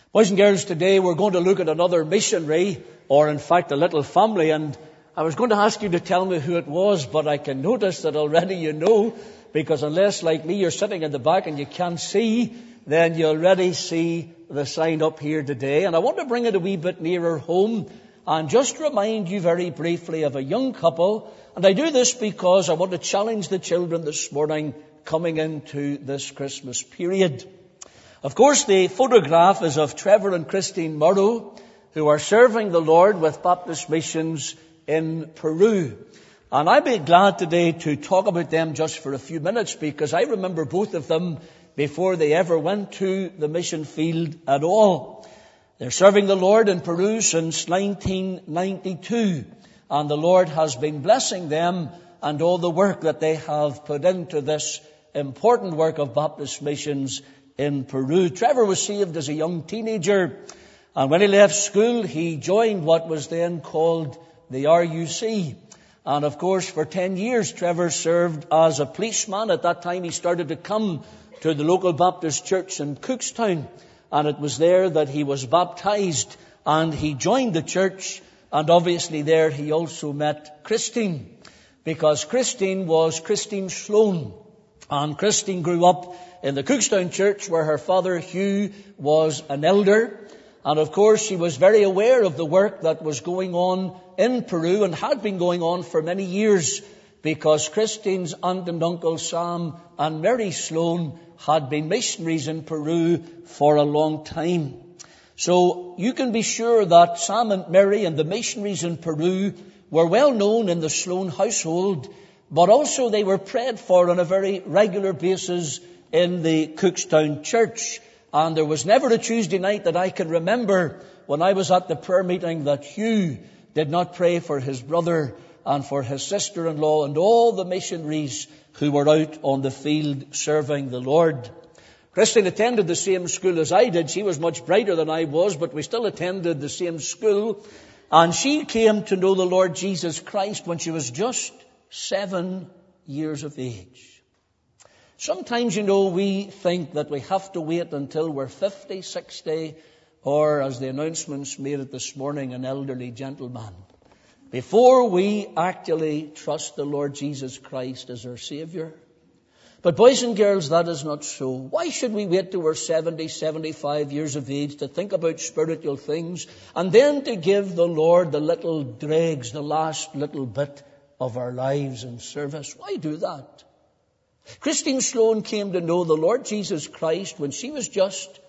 Boys and girls, today we're going to look at another missionary, or in fact a little family, and I was going to ask you to tell me who it was, but I can notice that already you know, because unless, like me, you're sitting in the back and you can't see, then you already see the sign up here today. And I want to bring it a wee bit nearer home and just remind you very briefly of a young couple. And I do this because I want to challenge the children this morning coming into this Christmas period. Of course, the photograph is of Trevor and Christine Morrow, who are serving the Lord with Baptist Missions in Peru. And I'd be glad today to talk about them just for a few minutes, because I remember both of them before they ever went to the mission field at all. They're serving the Lord in Peru since 1992, and the Lord has been blessing them and all the work that they have put into this important work of Baptist missions in Peru. Trevor was saved as a young teenager, and when he left school, he joined what was then called the RUC. And of course, for 10 years, Trevor served as a policeman. At that time, he started to come to the local Baptist church in Cookstown, and it was there that he was baptized, and he joined the church, and obviously there he also met Christine, because Christine was Christine Sloan, and Christine grew up in the Cookstown church where her father Hugh was an elder. And of course she was very aware of the work that was going on in Peru and had been going on for many years, because Christine's aunt and uncle Sam and Mary Sloan had been missionaries in Peru for a long time. So you can be sure that Sam and Mary and the missionaries in Peru were well known in the Sloan household, but also they were prayed for on a very regular basis in the Cookstown church. And there was never a Tuesday night that I can remember when I was at the prayer meeting that Hugh did not pray for his brother and for his sister-in-law and all the missionaries who were out on the field serving the Lord. Christine attended the same school as I did. She was much brighter than I was, but we still attended the same school. And she came to know the Lord Jesus Christ when she was just 7 years of age. Sometimes, we think that we have to wait until we're 50, 60, or, as the announcements made it this morning, an elderly gentleman, before we actually trust the Lord Jesus Christ as our Savior. But boys and girls, that is not so. Why should we wait till we're 70, 75 years of age to think about spiritual things, and then to give the Lord the little dregs, the last little bit of our lives in service? Why do that? Christine Sloan came to know the Lord Jesus Christ when she was just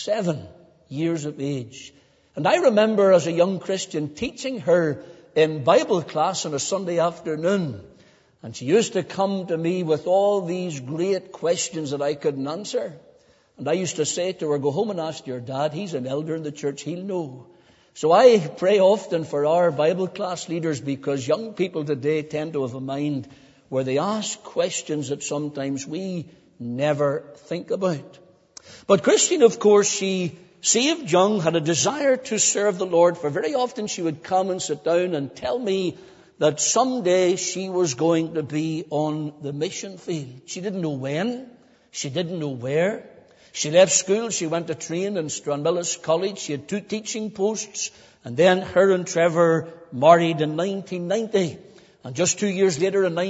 7 years of age. And I remember as a young Christian teaching her in Bible class on a Sunday afternoon. And she used to come to me with all these great questions that I couldn't answer. And I used to say to her, go home and ask your dad. He's an elder in the church. He'll know. So I pray often for our Bible class leaders, because young people today tend to have a mind where they ask questions that sometimes we never think about. But Christine, of course, she saved young, had a desire to serve the Lord, for very often she would come and sit down and tell me that someday she was going to be on the mission field. She didn't know when. She didn't know where. She left school. She went to train in Stranmillis College. She had 2 teaching posts. And then her and Trevor married in 1990. And just 2 years later, in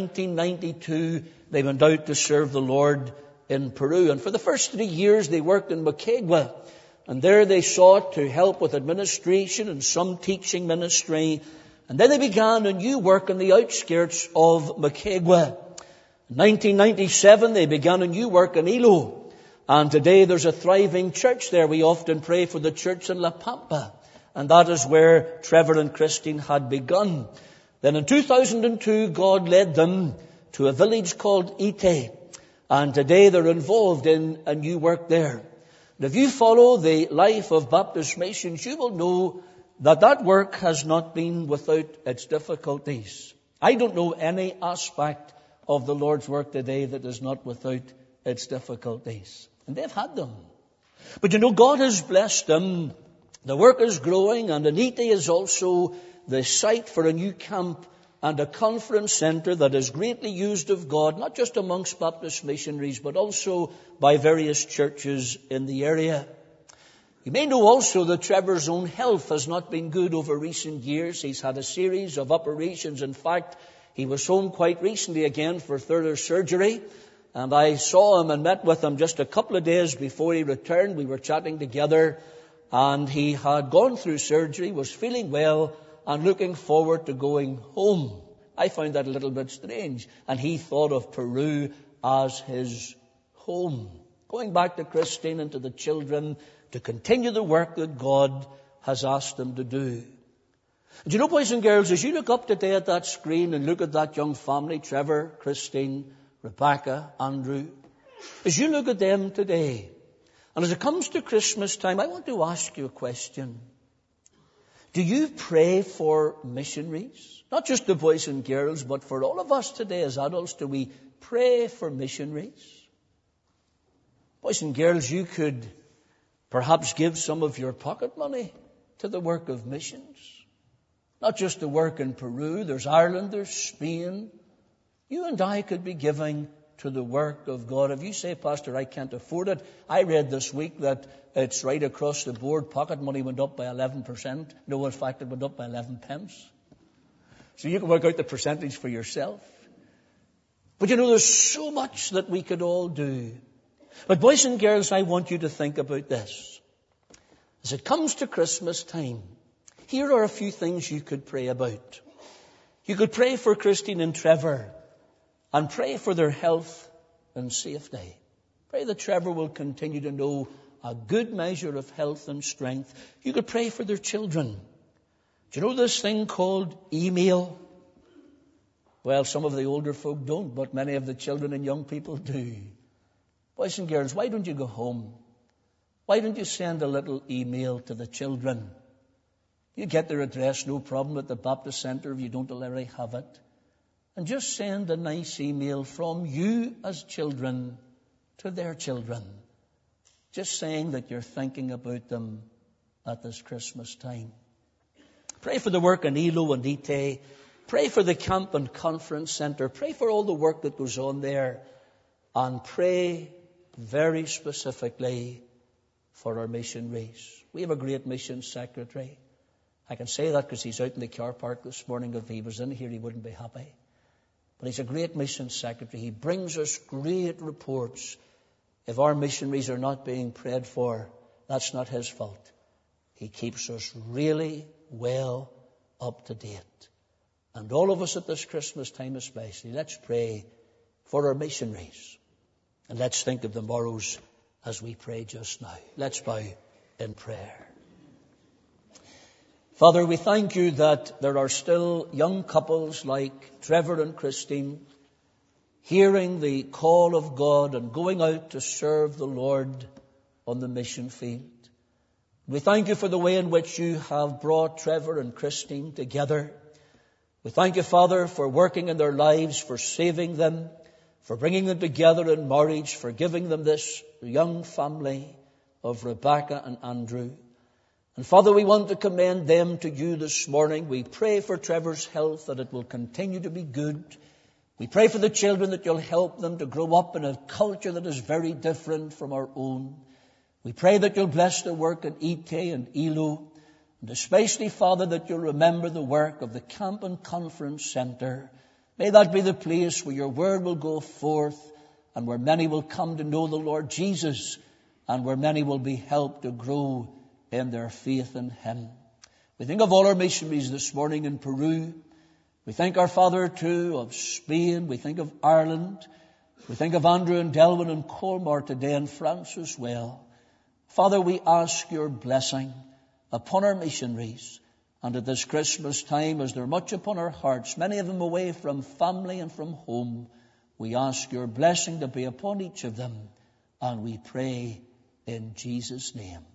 1992, they went out to serve the Lord in Peru. And for the first 3 years, they worked in Moquegua. And there they sought to help with administration and some teaching ministry. And then they began a new work on the outskirts of Moquegua. In 1997, they began a new work in Ilo. And today there's a thriving church there. We often pray for the church in La Pampa. And that is where Trevor and Christine had begun. Then in 2002, God led them to a village called Ite. And today they're involved in a new work there. And if you follow the life of Baptist Missions, you will know that that work has not been without its difficulties. I don't know any aspect of the Lord's work today that is not without its difficulties. And they've had them. But God has blessed them. The work is growing, and Ite is also the site for a new camp and a conference center that is greatly used of God, not just amongst Baptist missionaries, but also by various churches in the area. You may know also that Trevor's own health has not been good over recent years. He's had a series of operations. In fact, he was home quite recently again for further surgery. And I saw him and met with him just a couple of days before he returned. We were chatting together, and he had gone through surgery, was feeling well, and looking forward to going home. I found that a little bit strange. And he thought of Peru as his home. Going back to Christine and to the children to continue the work that God has asked them to do. Do you know, boys and girls, as you look up today at that screen and look at that young family, Trevor, Christine, Rebecca, Andrew, as you look at them today, and as it comes to Christmas time, I want to ask you a question. Do you pray for missionaries? Not just the boys and girls, but for all of us today as adults, do we pray for missionaries? Boys and girls, you could perhaps give some of your pocket money to the work of missions. Not just the work in Peru, there's Ireland, there's Spain. You and I could be giving to the work of God. If you say, Pastor, I can't afford it, I read this week that it's right across the board. Pocket money went up by 11%. No, in fact, it went up by 11 pence. So you can work out the percentage for yourself. But you know, there's so much that we could all do. But boys and girls, I want you to think about this. As it comes to Christmas time, here are a few things you could pray about. You could pray for Christine and Trevor and pray for their health and safety. Pray that Trevor will continue to know a good measure of health and strength. You could pray for their children. Do you know this thing called email? Well, some of the older folk don't, but many of the children and young people do. Boys and girls, why don't you go home? Why don't you send a little email to the children? You get their address, no problem, at the Baptist Centre if you don't already have it. And just send a nice email from you as children to their children. Just saying that you're thinking about them at this Christmas time. Pray for the work in Elo and Ite. Pray for the Camp and Conference Centre. Pray for all the work that goes on there. And pray very specifically for our missionaries. We have a great mission secretary. I can say that because he's out in the car park this morning. If he was in here, he wouldn't be happy. But he's a great mission secretary. He brings us great reports. If our missionaries are not being prayed for, that's not his fault. He keeps us really well up to date. And all of us at this Christmas time especially, let's pray for our missionaries. And let's think of the morrows as we pray just now. Let's bow in prayer. Father, we thank you that there are still young couples like Trevor and Christine hearing the call of God and going out to serve the Lord on the mission field. We thank you for the way in which you have brought Trevor and Christine together. We thank you, Father, for working in their lives, for saving them, for bringing them together in marriage, for giving them this young family of Rebecca and Andrew. And Father, we want to commend them to you this morning. We pray for Trevor's health, that it will continue to be good. We pray for the children that you'll help them to grow up in a culture that is very different from our own. We pray that you'll bless the work at Ite and Elo, and especially, Father, that you'll remember the work of the Camp and Conference Centre. May that be the place where your word will go forth and where many will come to know the Lord Jesus and where many will be helped to grow in their faith in him. We think of all our missionaries this morning in Peru. We think, our Father, too, of Spain. We think of Ireland. We think of Andrew and Delwyn and Colmar today, and France as well. Father, we ask your blessing upon our missionaries. And at this Christmas time, as they're much upon our hearts, many of them away from family and from home, we ask your blessing to be upon each of them. And we pray in Jesus' name.